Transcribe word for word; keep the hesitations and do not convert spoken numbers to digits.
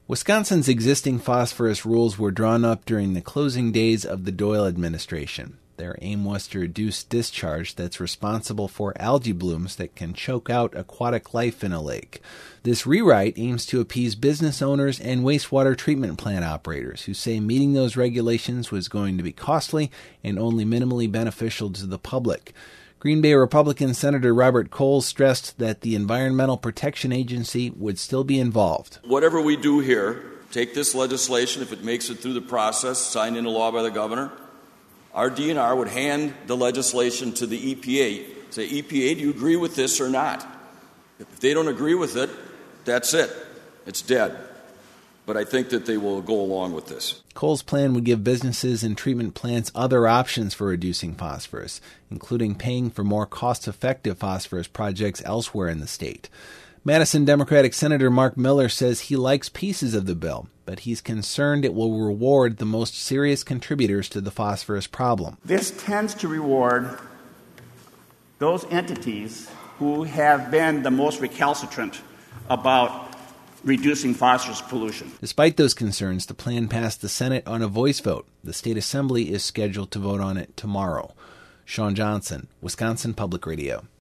Wisconsin's existing phosphorus rules were drawn up during the closing days of the Doyle administration. Their aim was to reduce discharge that's responsible for algae blooms that can choke out aquatic life in a lake. This rewrite aims to appease business owners and wastewater treatment plant operators who say meeting those regulations was going to be costly and only minimally beneficial to the public. Green Bay Republican Senator Robert Coles stressed that the Environmental Protection Agency would still be involved. Whatever we do here, take this legislation, if it makes it through the process, signed into law by the governor, our D N R would hand the legislation to the E P A, say, E P A, do you agree with this or not? If they don't agree with it, that's it. It's dead. But I think that they will go along with this. Cole's plan would give businesses and treatment plants other options for reducing phosphorus, including paying for more cost-effective phosphorus projects elsewhere in the state. Madison Democratic Senator Mark Miller says he likes pieces of the bill, but he's concerned it will reward the most serious contributors to the phosphorus problem. This tends to reward those entities who have been the most recalcitrant about reducing phosphorus pollution. Despite those concerns, the plan passed the Senate on a voice vote. The state assembly is scheduled to vote on it tomorrow. Sean Johnson, Wisconsin Public Radio.